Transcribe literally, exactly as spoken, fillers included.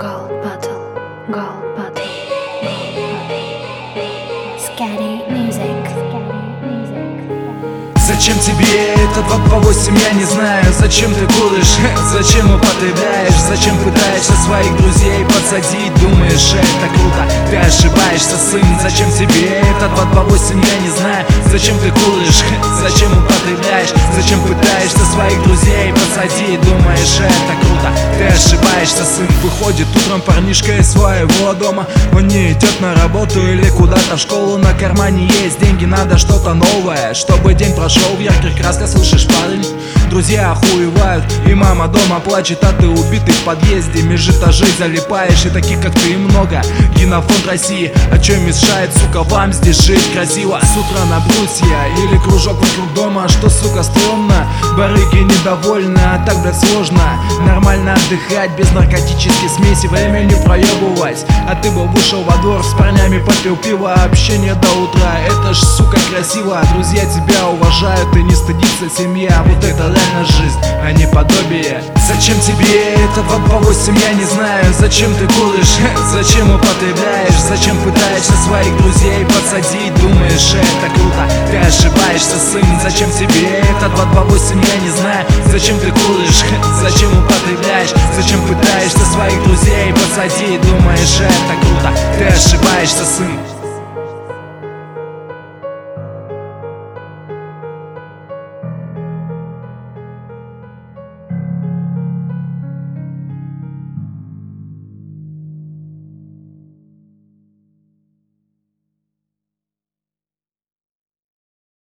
Gold bottle, gold bottle, Scary music, scary music. Зачем тебе этот два по восемь, я не знаю. Зачем ты куришь, зачем употребляешь, зачем пытаешься своих друзей подсадить. Думаешь, это круто, ты ошибаешься, сын. Зачем тебе этот два по восемь, я не знаю. Зачем ты куришь, зачем употребляешь, зачем пытаешься своих друзей подсадить. Думаешь, это круто, ты ошибаешься, сын. Выходит утром парнишка из своего дома. Он не идет на работу или куда-то в школу. На кармане есть деньги, надо что-то новое, чтобы день прошел в ярких красках. Слышишь, парень, друзья охуевают, и мама дома плачет, а ты убитый в подъезде. Меж этажей залипаешь, и таких как ты много. Генофонд России, о чем мешает, сука, вам здесь жить красиво. С утра на брусья или кружок вокруг дома. Что, сука, стрёмно? Барыги недовольны, а так, блядь, сложно нормально отдыхать без наркотической смеси, время не проебывать. А ты бы вышел во двор с парнями, попил пиво, общение до утра. Это ж, сука, красиво. Друзья тебя уважают и не стыдится семья. Вот это реально жизнь, а не подобие. Зачем тебе это два по восемь, я не знаю. Зачем ты куришь, зачем употребляешь, зачем пытаешься своих друзей подсадить. Думаешь, это круто, ты ошибаешься, сын. Зачем тебе это два по восемь, я не знаю. Зачем ты куришь, зачем употребляешь, зачем пытаешься своих друзей подсадить. Думаешь, это круто, ты ошибаешься, сын.